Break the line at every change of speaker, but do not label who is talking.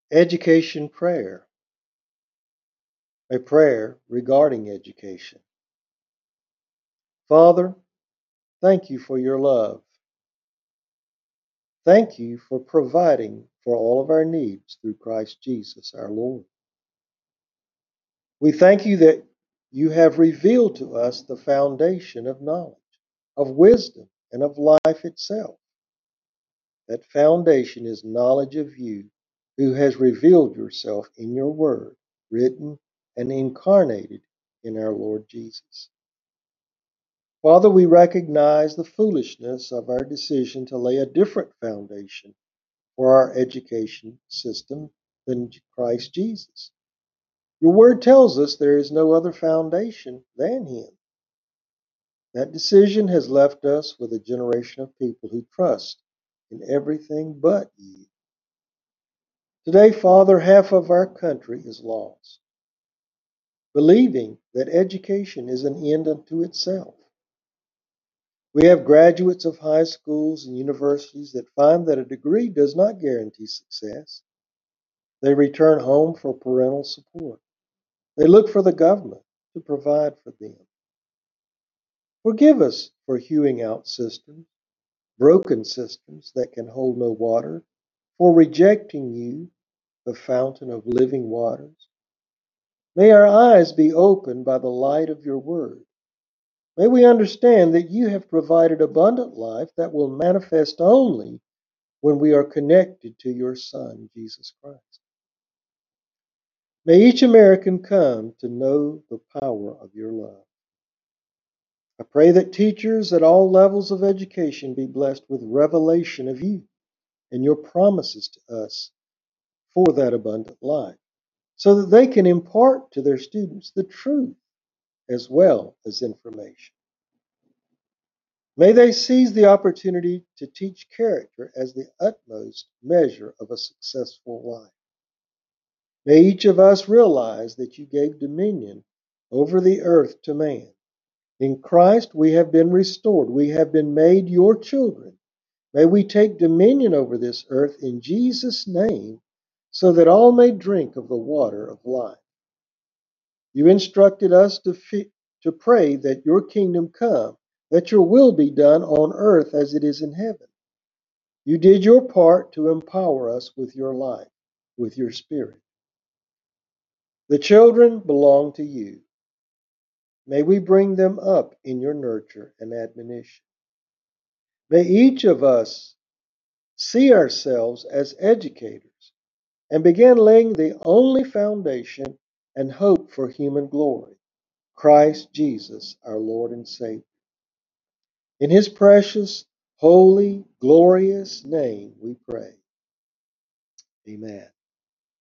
Education prayer, a prayer regarding education. Father, thank you for your love. Thank you for providing for all of our needs through Christ Jesus our Lord. We thank you that you have revealed to us the foundation of knowledge, of wisdom, and of life itself. That foundation is knowledge of you, who has revealed yourself in your word, written and incarnated in our Lord Jesus. Father, we recognize the foolishness of our decision to lay a different foundation for our education system than Christ Jesus. Your word tells us there is no other foundation than Him. That decision has left us with a generation of people who trust in everything but you. Today, Father, half of our country is lost, believing that education is an end unto itself. We have graduates of high schools and universities that find that a degree does not guarantee success. They return home for parental support. They look for the government to provide for them. Forgive us for hewing out systems, broken systems that can hold no water, for rejecting you, the fountain of living waters. May our eyes be opened by the light of your word. May we understand that you have provided abundant life that will manifest only when we are connected to your Son, Jesus Christ. May each American come to know the power of your love. I pray that teachers at all levels of education be blessed with revelation of you and your promises to us for that abundant life, so that they can impart to their students the truth as well as information. May they seize the opportunity to teach character as the utmost measure of a successful life. May each of us realize that you gave dominion over the earth to man. In Christ we have been restored. We have been made your children. May we take dominion over this earth in Jesus' name, so that all may drink of the water of life. You instructed us to pray that your kingdom come, that your will be done on earth as it is in heaven. You did your part to empower us with your life, with your spirit. The children belong to you. May we bring them up in your nurture and admonition. May each of us see ourselves as educators and begin laying the only foundation and hope for human glory, Christ Jesus, our Lord and Savior. In his precious, holy, glorious name we pray. Amen.